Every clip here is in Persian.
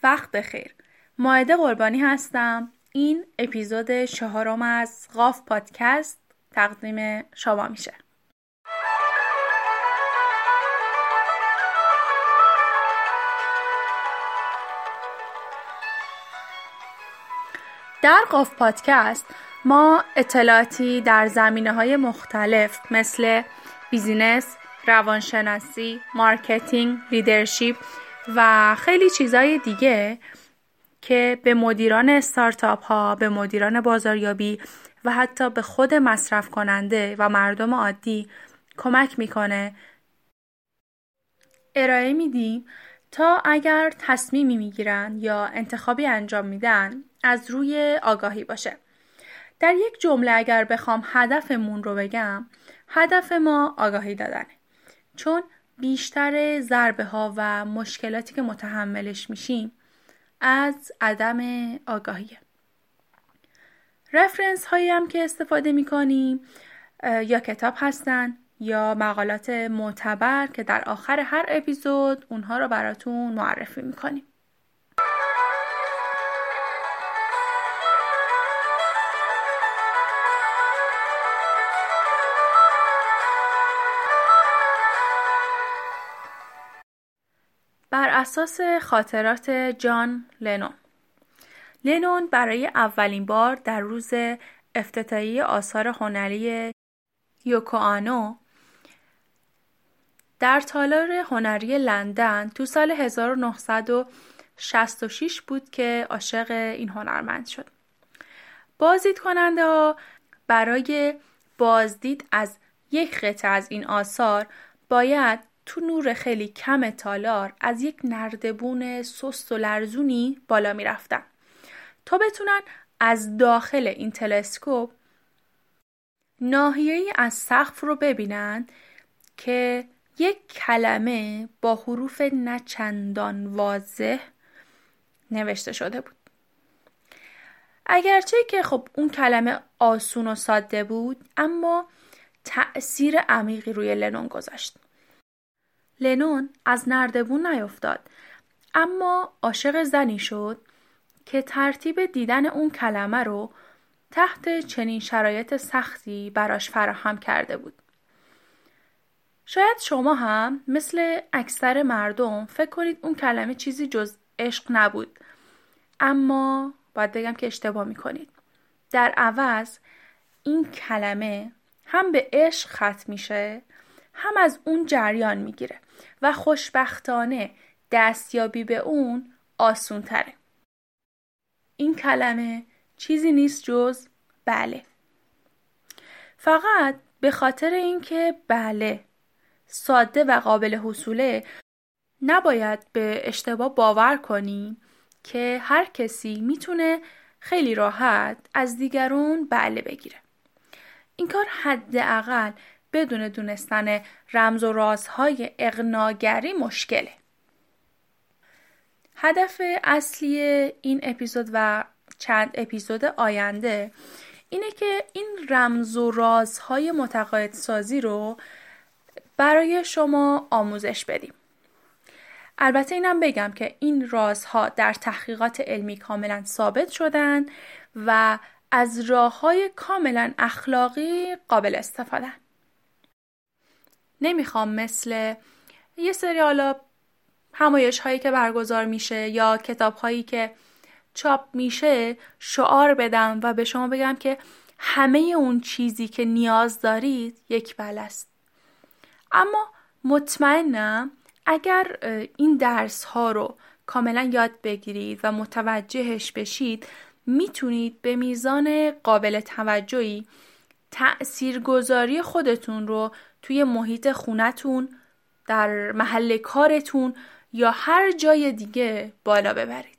وقت بخیر. مائده قربانی هستم. این اپیزود 4 از قاف پادکست تقدیم شما میشه. در قاف پادکست ما اطلاعاتی در زمینه‌های مختلف مثل بیزینس، روانشناسی، مارکتینگ، لیدرشپ و خیلی چیزای دیگه که به مدیران استارتاپ ها، به مدیران بازاریابی و حتی به خود مصرف کننده و مردم عادی کمک میکنه ارائه میدیم تا اگر تصمیمی میگیرن یا انتخابی انجام میدن از روی آگاهی باشه. در یک جمله اگر بخوام هدفمون رو بگم، هدف ما آگاهی دادنه، چون بیشتر ضربه ها و مشکلاتی که متحملش میشیم از عدم آگاهیه. رفرنس هایی هم که استفاده میکنیم یا کتاب هستن یا مقالات معتبر که در آخر هر اپیزود اونها رو براتون معرفی میکنیم. بر اساس خاطرات جان لنون برای اولین بار در روز افتتاحیه آثار هنری یوکو آنو در تالار هنری لندن تو سال 1966 بود که عاشق این هنرمند شد. بازدید کننده ها برای بازدید از یک قطعه از این آثار باید تو نور خیلی کم تالار از یک نردبون سست و لرزونی بالا می رفتن تا بتونن از داخل این تلسکوپ ناحیه‌ای از سقف رو ببینن که یک کلمه با حروف نه چندان واضح نوشته شده بود. اگرچه که خب اون کلمه آسون و ساده بود، اما تأثیر عمیقی روی لنون گذاشت. لنون از نردبون نیفتاد، اما عاشق زنی شد که ترتیب دیدن اون کلمه رو تحت چنین شرایط سختی براش فراهم کرده بود. شاید شما هم مثل اکثر مردم فکر کنید اون کلمه چیزی جز عشق نبود، اما باید بگم که اشتباه میکنید. در عوض این کلمه هم به عشق ختم میشه، هم از اون جریان میگیره و خوشبختانه دستیابی به اون آسون تره. این کلمه چیزی نیست جز بله. فقط به خاطر اینکه بله ساده و قابل حصوله، نباید به اشتباه باور کنیم که هر کسی میتونه خیلی راحت از دیگرون بله بگیره. این کار حداقل بدون دونستن رمز و رازهای اقناع‌گری مشکله. هدف اصلی این اپیزود و چند اپیزود آینده اینه که این رمز و رازهای متقاعدسازی رو برای شما آموزش بدیم. البته اینم بگم که این رازها در تحقیقات علمی کاملا ثابت شدن و از راه‌های کاملا اخلاقی قابل استفاده. نمیخوام مثل یه سری حالا همایش هایی که برگزار میشه یا کتاب هایی که چاپ میشه شعار بدم و به شما بگم که همه اون چیزی که نیاز دارید یک بله است. اما مطمئنم اگر این درس ها رو کاملا یاد بگیرید و متوجهش بشید، میتونید به میزان قابل توجهی تأثیرگذاری خودتون رو توی محیط خونتون، در محل کارتون یا هر جای دیگه بالا ببرید.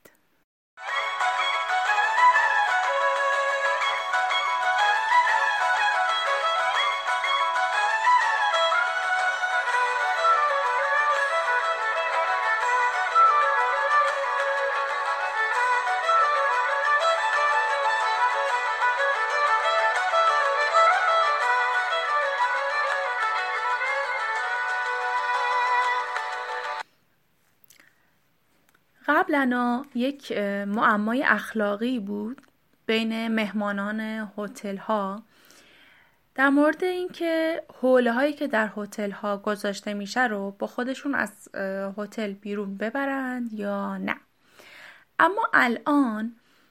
قبلا یک معمای اخلاقی بود بین مهمانان هتل ها در مورد اینکه حوله هایی که در هتل ها گذاشته میشه رو با خودشون از هتل بیرون ببرند یا نه. اما الان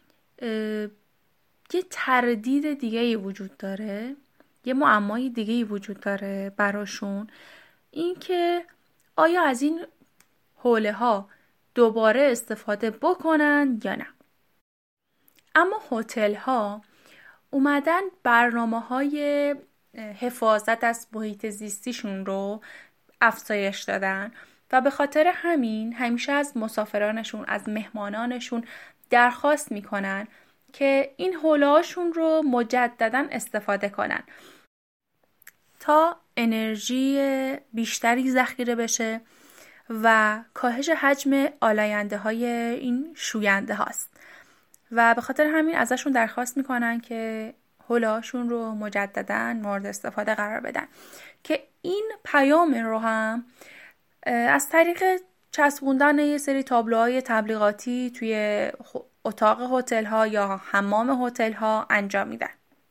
یه تردید دیگه‌ای وجود داره، یه معمای دیگه‌ای وجود داره براشون، اینکه آیا از این حوله ها دوباره استفاده بکنن یا نه. اما هتل ها اومدن برنامه‌های حفاظت از محیط زیستیشون رو افزایش دادن و به خاطر همین همیشه از مسافرانشون، از مهمانانشون درخواست میکنن که این حوله‌هاشون رو مجدداً استفاده کنن تا انرژی بیشتری ذخیره بشه و کاهش حجم آلاینده های این شوینده هاست و به خاطر همین ازشون درخواست میکنن که حوله‌هاشون رو مجدداً مورد استفاده قرار بدن، که این پیام رو هم از طریق چسبوندن یه سری تابلوهای تبلیغاتی توی اتاق هتل ها یا حمام هتل ها انجام میدن.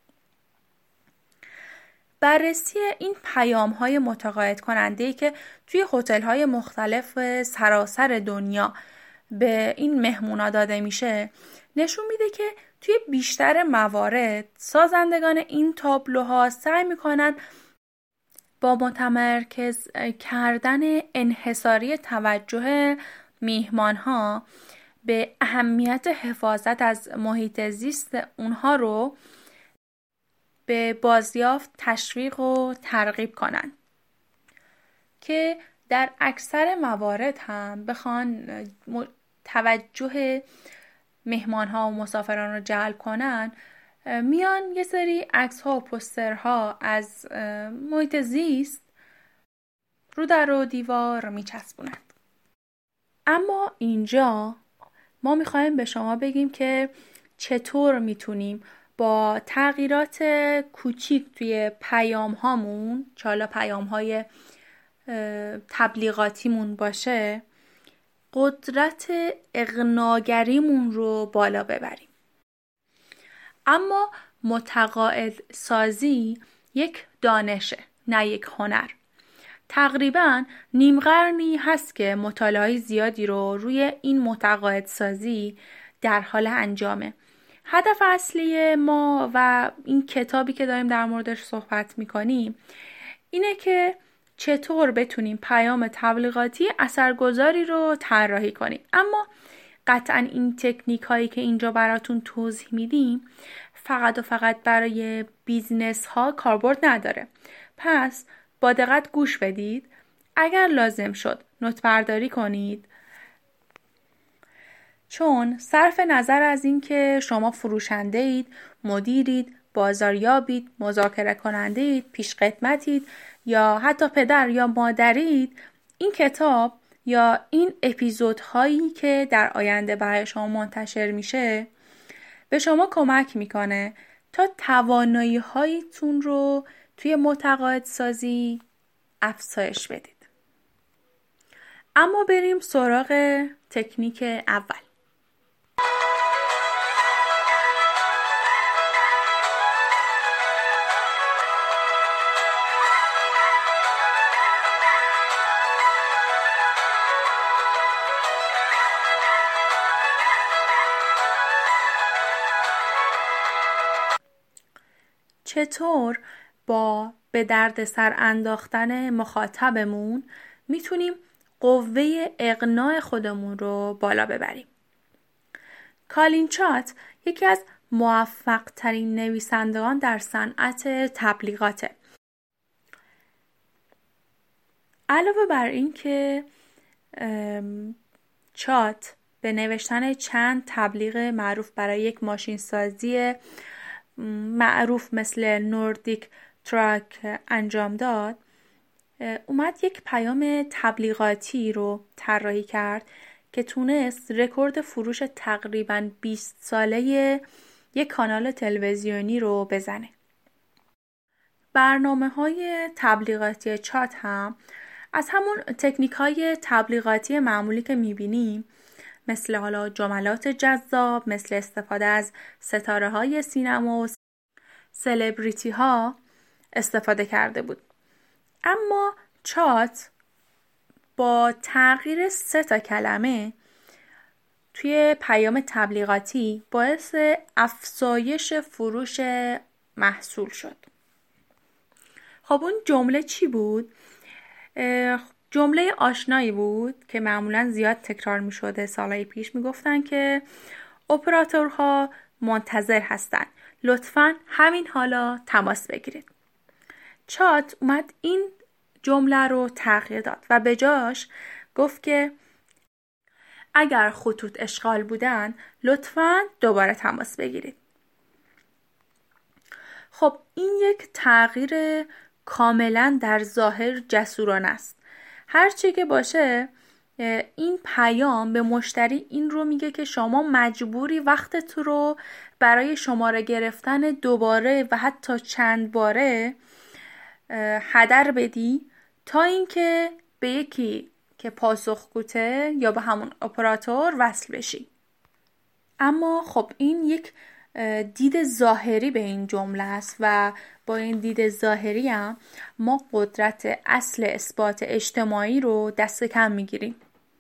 بررسی این پیام های متقاعد کننده‌ای که توی هتل های مختلف سراسر دنیا به این مهمونا داده میشه نشون میده که توی بیشتر موارد سازندگان این تابلوها سعی میکنن با متمرکز کردن انحصاری توجه میهمانها به اهمیت حفاظت از محیط زیست اونها رو به بازیافت تشویق و ترغیب کنن، که در اکثر موارد هم بخوان توجه مهمانها و مسافران رو جلب کنن، میان یه سری عکس‌ها و پوسترها از محیط زیست رو در و دیوار میچسبونند. اما اینجا ما میخوایم به شما بگیم که چطور میتونیم با تغییرات کوچیک توی پیام هامون، چه حالا پیام های تبلیغاتیمون باشه، قدرت اقناگریمون رو بالا ببریم. اما متقاعد سازی یک دانشه، نه یک هنر. تقریباً نیم قرنی هست که مطالعه زیادی رو روی این متقاعد سازی در حال انجامه. هدف اصلی ما و این کتابی که داریم در موردش صحبت میکنیم اینه که چطور بتونیم پیام تبلیغاتی اثرگذاری رو طراحی کنیم. اما قطعاً این تکنیک هایی که اینجا براتون توضیح میدیم فقط و فقط برای بیزنس ها کاربرد نداره. پس با دقت گوش بدید. اگر لازم شد نوت برداری کنید، چون صرف نظر از این که شما فروشنده اید، مدیرید، بازاریابید، مذاکره کننده اید، پیش خدمتید یا حتی پدر یا مادرید، این کتاب یا این اپیزودهایی که در آینده برای شما منتشر میشه به شما کمک میکنه تا توانایی هایتون رو توی متقاعد سازی افزایش بدید. اما بریم سراغ تکنیک اول. چطور با به درد سر انداختن مخاطبمون میتونیم قوه اقناع خودمون رو بالا ببریم؟ کالین چات یکی از موفق ترین نویسندگان در صنعت تبلیغاته. علاوه بر این که چات به نوشتن چند تبلیغ معروف برای یک ماشین سازی معروف مثل نوردیک تراک انجام داد، اومد یک پیام تبلیغاتی رو طراحی کرد که تونست رکورد فروش تقریباً 20 ساله یک کانال تلویزیونی رو بزنه. برنامه‌های تبلیغاتی چات هم از همون تکنیک‌های تبلیغاتی معمولی که می‌بینیم مثل حالا جملات جذاب، مثل استفاده از ستاره های سینما و سلبریتی ها استفاده کرده بود. اما چات با تغییر 3 کلمه توی پیام تبلیغاتی باعث افزایش فروش محصول شد. خب اون جمله چی بود؟ جمله آشنایی بود که معمولا زیاد تکرار می شده. سالهای پیش می گفتن که اپراتورها منتظر هستن، لطفاً همین حالا تماس بگیرید. چات اومد این جمله رو تغییر داد و به جاش گفت که اگر خطوط اشغال بودن لطفاً دوباره تماس بگیرید. خب این یک تغییر کاملا در ظاهر جسورانه است. هرچی که باشه این پیام به مشتری این رو میگه که شما مجبوری وقتت رو برای شماره گرفتن دوباره و حتی چند باره هدر بدی تا اینکه به یکی که پاسخگوته یا به همون اپراتور وصل بشی. اما خب این یک دید ظاهری به این جمله است و با این دید ظاهری هم ما قدرت اصل اثبات اجتماعی رو دست کم میگیریم.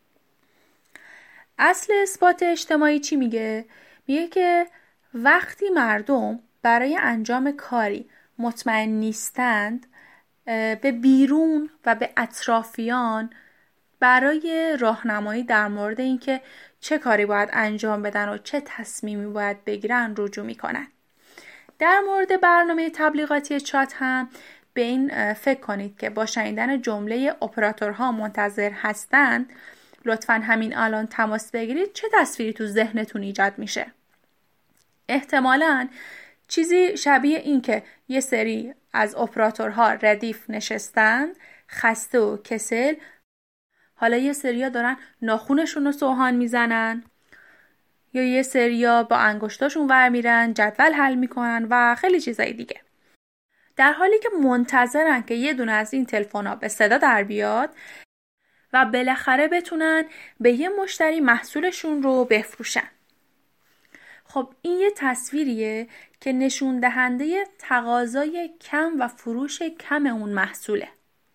اصل اثبات اجتماعی چی میگه؟ میگه که وقتی مردم برای انجام کاری مطمئن نیستند به بیرون و به اطرافیان برای راهنمایی در مورد اینکه چه کاری باید انجام بدن و چه تصمیمی باید بگیرن رجوع میکنن. در مورد برنامه تبلیغاتی چات هم به این فکر کنید که با شنیدن جمله اپراتورها منتظر هستند لطفاً همین الان تماس بگیرید چه تصویری تو ذهنتون ایجاد میشه. احتمالاً چیزی شبیه این که یه سری از اپراتورها ردیف نشستن، خسته و کسل، حالا یه سریا دارن ناخونشون رو سوهان میزنن یا یه سریا با انگشتاشون ور میرن جدول حل میکنن و خیلی چیزای دیگه، در حالی که منتظرن که یه دونه از این تلفن‌ها به صدا در بیاد و بالاخره بتونن به یه مشتری محصولشون رو بفروشن. خب این یه تصویریه که نشون دهنده تقاضای کم و فروش کم اون محصوله.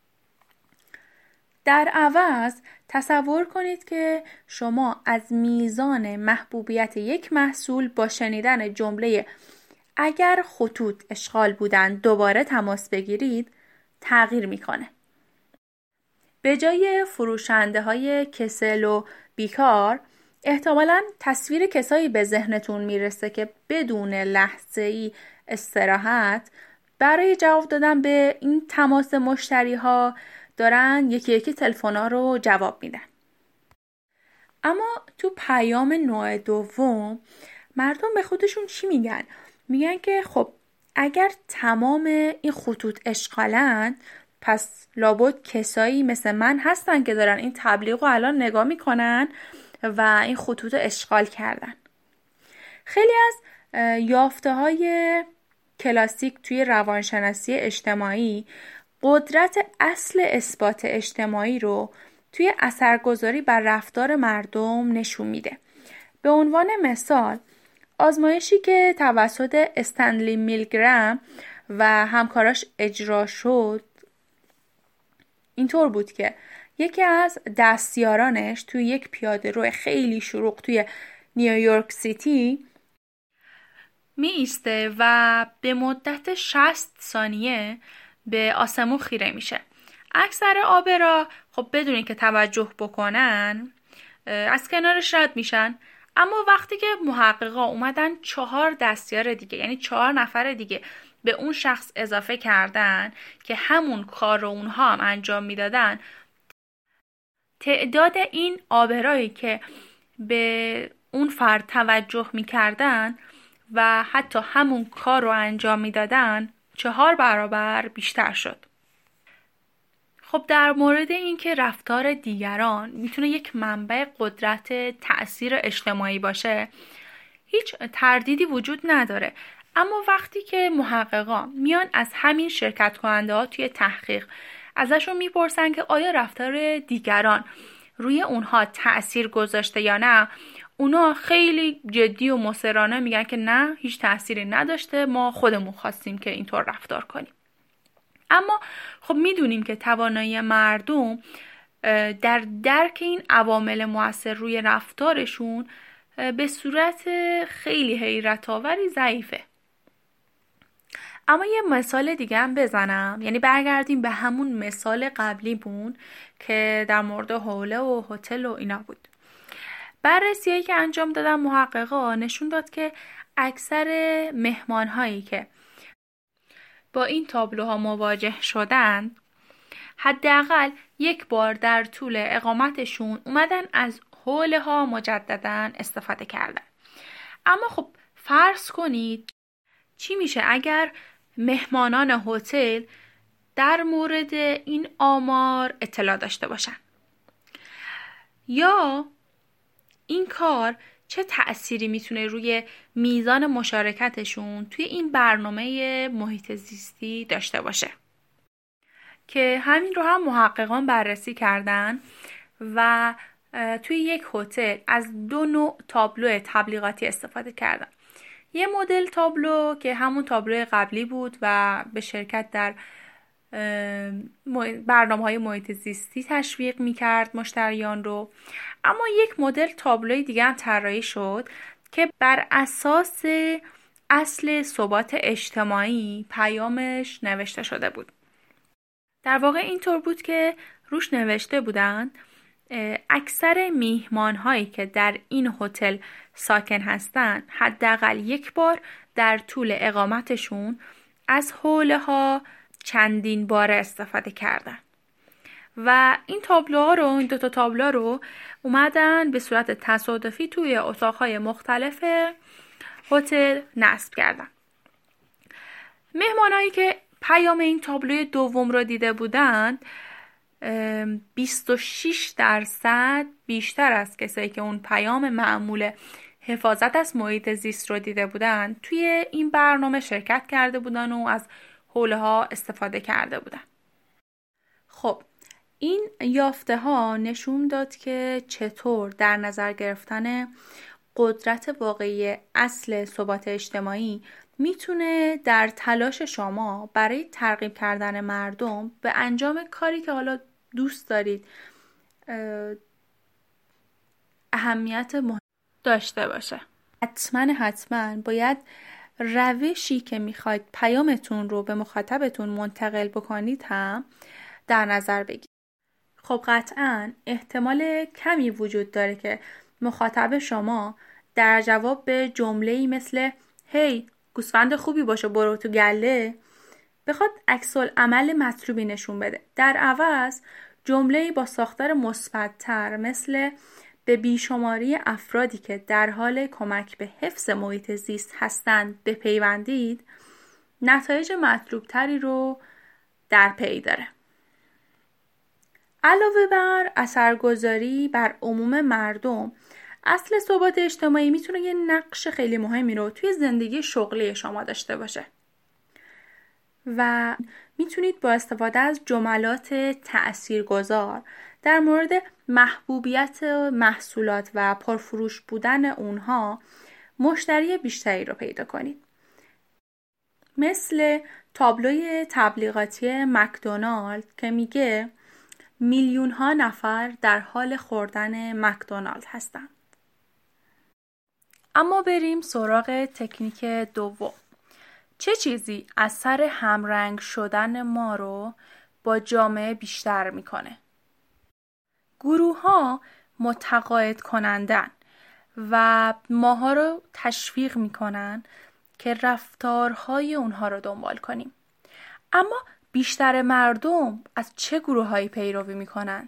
در عوض تصور کنید که شما از میزان محبوبیت یک محصول با شنیدن جمله اگر خطوط اشغال بودن دوباره تماس بگیرید تغییر میکنه. به جای فروشنده های کسل و بیکار احتمالاً تصویر کسایی به ذهنتون میرسه که بدون لحظه‌ای استراحت برای جواب دادن به این تماس مشتری ها دارن یکی یکی تلفن‌ها رو جواب میدن. اما تو پیام نوع دوم مردم به خودشون چی میگن؟ میگن که خب اگر تمام این خطوط اشغالن پس لابد کسایی مثل من هستن که دارن این تبلیغ رو الان نگاه میکنن و این خطوط رو اشغال کردن. خیلی از یافته های کلاسیک توی روانشناسی اجتماعی قدرت اصل اثبات اجتماعی رو توی اثرگذاری بر رفتار مردم نشون میده. به عنوان مثال آزمایشی که توسط استنلی میلگرام و همکاراش اجرا شد اینطور بود که یکی از دستیارانش توی یک پیاده‌رو خیلی شلوغ توی نیویورک سیتی می ایسته و به مدت 60 ثانیه به آسمون خیره میشه. اکثر آبرا خب بدون اینکه توجه بکنن از کنارش رد میشن، اما وقتی که محققا اومدن 4 دستیار دیگه یعنی 4 نفر دیگه به اون شخص اضافه کردن که همون کار رو اونها هم انجام میدادن، تعداد این آبرایی که به اون فرد توجه میکردن و حتی همون کار رو انجام میدادن 4 برابر بیشتر شد. خب در مورد این که رفتار دیگران میتونه یک منبع قدرت تأثیر اجتماعی باشه هیچ تردیدی وجود نداره، اما وقتی که محققان میان از همین شرکت کننده ها توی تحقیق ازشون میپرسن که آیا رفتار دیگران روی اونها تأثیر گذاشته یا نه، اونا خیلی جدی و مصرانه میگن که نه، هیچ تأثیری نداشته، ما خودمون خواستیم که اینطور رفتار کنیم. اما خب میدونیم که توانایی مردم در درک این عوامل مؤثر روی رفتارشون به صورت خیلی حیرت آوری ضعیفه. اما یه مثال دیگه هم بزنم، یعنی برگردیم به همون مثال قبلیمون که در مورد حوله و هتل و اینا بود. بررسی‌هایی که انجام دادن محققا نشون داد که اکثر مهمان‌هایی که با این تابلوها مواجه شدن حداقل یک بار در طول اقامتشون اومدن از حوله ها مجدداً استفاده کردن. اما خب فرض کنید چی میشه اگر مهمانان هتل در مورد این آمار اطلاع داشته باشن؟ یا این کار چه تأثیری میتونه روی میزان مشارکتشون توی این برنامه محیط زیستی داشته باشه؟ که همین رو هم محققان بررسی کردن و توی یک هتل از 2 نوع تابلو تبلیغاتی استفاده کردن. یه مدل تابلو که همون تابلو قبلی بود و به شرکت در برنامه‌های محیط زیستی تشویق می‌کرد مشتریان رو. اما یک مدل تابلوی دیگه هم طراحی شد که بر اساس اصل ثبات اجتماعی پیامش نوشته شده بود. در واقع اینطور بود که روش نوشته بودن اکثر میهمان‌هایی که در این هتل ساکن هستن حداقل یک بار در طول اقامتشون از حوله‌ها چندین بار استفاده کردن و این تابلوها رو، این 2 تا تابلو رو اومدن به صورت تصادفی توی اتاق‌های مختلف هتل نصب کردن. مهمانایی که پیام این تابلوی دوم رو دیده بودند 26% بیشتر از کسایی که اون پیام معمول حفاظت از محیط زیست رو دیده بودند توی این برنامه شرکت کرده بودن و از حوله ها استفاده کرده بودن. خب این یافته ها نشون داد که چطور در نظر گرفتن قدرت واقعی اصل ثبات اجتماعی میتونه در تلاش شما برای ترغیب کردن مردم به انجام کاری که حالا دوست دارید اهمیت مهم داشته باشه. حتما باید روشی که میخواید پیامتون رو به مخاطبتون منتقل بکنید هم در نظر بگیرید. خب قطعاً احتمال کمی وجود داره که مخاطب شما در جواب به جمله‌ای مثل هی گوسفند خوبی باشه برو تو گله بخواد عکس‌العمل مطلوبی نشون بده. در عوض جمله‌ای با ساختار مثبت‌تر مثل به بیشماری افرادی که در حال کمک به حفظ محیط زیست هستند بپیوندید نتایج مطلوبتری رو در پی داره. علاوه بر اثرگذاری بر عموم مردم، اصل ثبات اجتماعی میتونه یه نقش خیلی مهمی رو توی زندگی شغلی شما داشته باشه و میتونید با استفاده از جملات تأثیرگذار در مورد محبوبیت محصولات و پرفروش بودن اونها مشتری بیشتری رو پیدا کنید. مثل تابلوی تبلیغاتی مکدونالد که میگه میلیون ها نفر در حال خوردن مکدونالد هستند. اما بریم سراغ تکنیک دوم. چه چیزی اثر همرنگ شدن ما رو با جامعه بیشتر میکنه؟ گروه ها متقاعد کنندن و ماها رو تشویق میکنن که رفتارهای اونها رو دنبال کنیم. اما بیشتر مردم از چه گروه‌هایی پیروی میکنن؟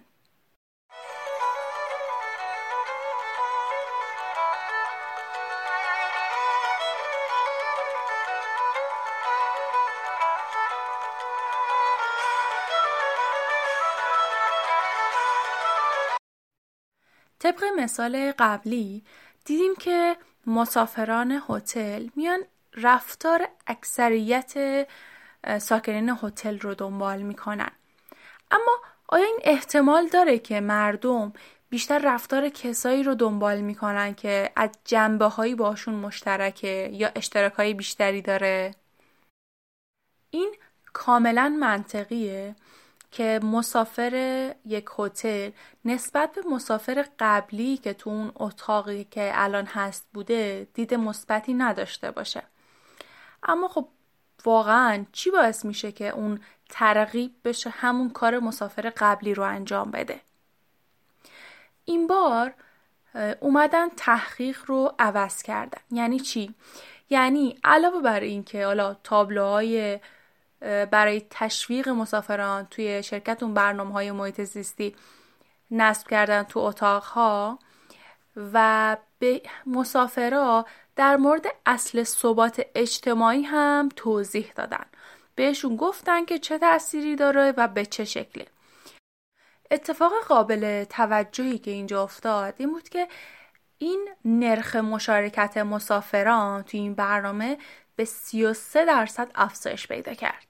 طبق مثال قبلی دیدیم که مسافران هتل میان رفتار اکثریت ساکنین هتل رو دنبال میکنن. اما آیا این احتمال داره که مردم بیشتر رفتار کسایی رو دنبال میکنن که از جنبه‌هایی باشون مشترکه یا اشتراکای بیشتری داره. این کاملا منطقیه که مسافر یک هتل نسبت به مسافر قبلی که تو اون اتاقی که الان هست بوده دید مثبتی نداشته باشه. اما خب واقعا چی باعث میشه که اون ترغیب بشه همون کار مسافر قبلی رو انجام بده؟ این بار اومدن تحقیق رو عوض کردن. یعنی چی؟ یعنی علاوه بر این که حالا تابلوهای برای تشویق مسافران توی شرکت اون برنامه‌های محیط زیستی نصب کردن تو اتاقها و به مسافرها در مورد اصل ثبات اجتماعی هم توضیح دادن. بهشون گفتن که چه تأثیری داره و به چه شکلی. اتفاق قابل توجهی که اینجا افتاد این بود که این نرخ مشارکت مسافران توی این برنامه به 33% افزایش پیدا کرد.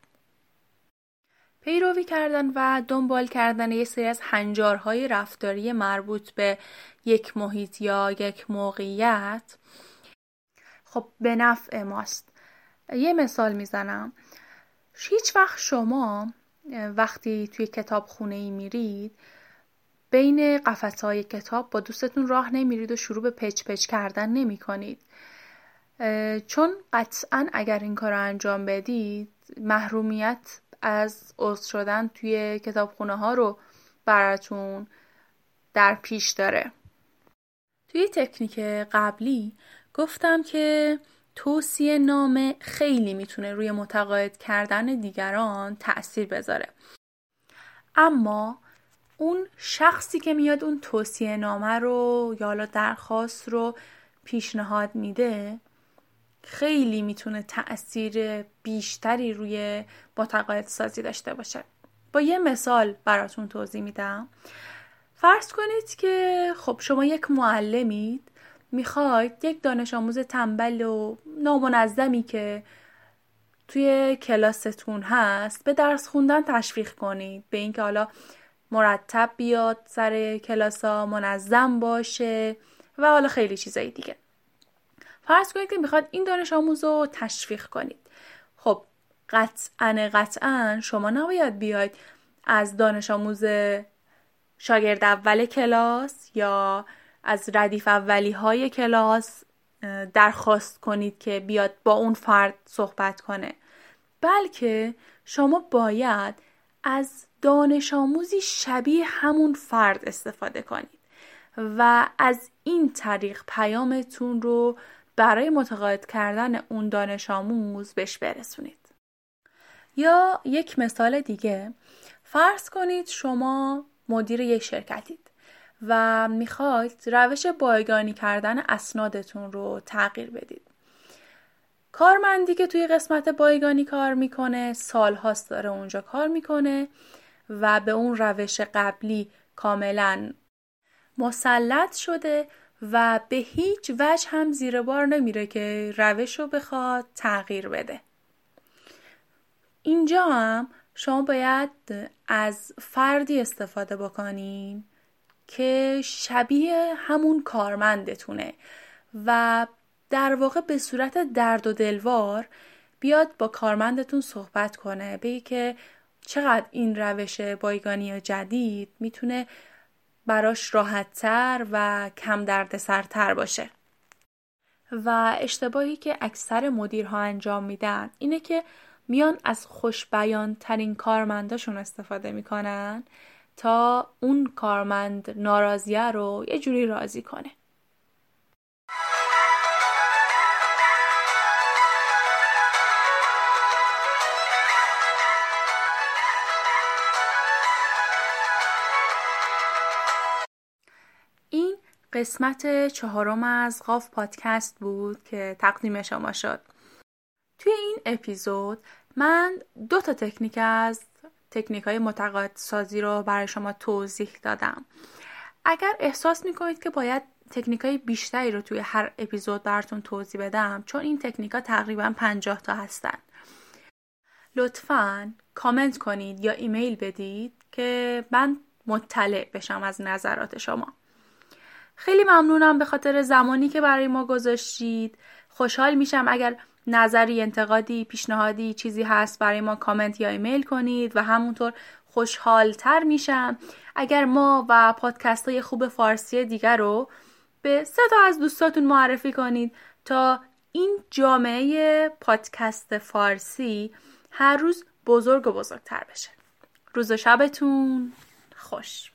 پیروی کردن و دنبال کردن یه سری از هنجارهای رفتاری مربوط به یک محیط یا یک موقعیت خب به نفع ماست. یه مثال میزنم. هیچ وقت شما وقتی توی کتابخونه‌ای میرید بین قفسه‌های کتاب با دوستتون راه نمیرید و شروع به پچ پچ کردن نمی کنید. چون قطعاً اگر این کار رو انجام بدید محرومیت از عضو شدن توی کتابخونه ها رو براتون در پیش داره. توی تکنیک قبلی گفتم که توصیه نامه خیلی میتونه روی متقاعد کردن دیگران تأثیر بذاره. اما اون شخصی که میاد اون توصیه نامه رو یا حالا درخواست رو پیشنهاد میده خیلی میتونه تأثیر بیشتری روی متقاعد سازی داشته باشه. با یه مثال براتون توضیح میدم. فرض کنید که خب شما یک معلمید، میخواید یک دانش آموز تنبل و نامنظمی که توی کلاستون هست به درس خوندن تشویق کنید، به اینکه حالا مرتب بیاد سر کلاسا، منظم باشه و حالا خیلی چیزای دیگه. فرض کنید که میخواد این دانش آموز رو تشویق کنید. خب قطعاً شما نباید بیاید از دانش آموز شاگرد اول کلاس یا از ردیف اولی های کلاس درخواست کنید که بیاد با اون فرد صحبت کنه، بلکه شما باید از دانش آموزی شبیه همون فرد استفاده کنید و از این طریق پیامتون رو برای متقاعد کردن اون دانش آموز بهش برسونید. یا یک مثال دیگه، فرض کنید شما مدیر یک شرکتید و میخواید روش بایگانی کردن اسنادتون رو تغییر بدید. کارمندی که توی قسمت بایگانی کار میکنه سالهاست داره اونجا کار میکنه و به اون روش قبلی کاملا مسلط شده و به هیچ وجه هم زیر بار نمیره که روش رو بخواد تغییر بده. اینجا هم شما باید از فردی استفاده بکنین که شبیه همون کارمندتونه و در واقع به صورت درد و دلوار بیاد با کارمندتون صحبت کنه، بگه که چقدر این روش بایگانی جدید میتونه براش راحت‌تر و کم دردسرتر باشه. و اشتباهی که اکثر مدیرها انجام میدن اینه که میان از خوشبیان ترین کارمنداشون استفاده میکنن تا اون کارمند ناراضیه رو یه جوری راضی کنه. این قسمت 4 از قاف پادکست بود که تقدیم شما شد. توی این اپیزود من 2 تکنیک از تکنیک‌های متقاعد سازی رو برای شما توضیح دادم. اگر احساس می‌کنید که باید تکنیک‌های بیشتری رو توی هر اپیزود براتون توضیح بدم، چون این تکنیک‌ها تقریباً 50 تا هستن، لطفاً کامنت کنید یا ایمیل بدید که من مطلع بشم از نظرات شما. خیلی ممنونم به خاطر زمانی که برای ما گذاشتید. خوشحال میشم اگر نظری، انتقادی، پیشنهادی چیزی هست برای ما کامنت یا ایمیل کنید و همونطور خوشحالتر میشم اگر ما و پادکست های خوب فارسی دیگر رو به 3 از دوستاتون معرفی کنید تا این جامعه پادکست فارسی هر روز بزرگ و بزرگتر بشه. روز و شبتون خوش.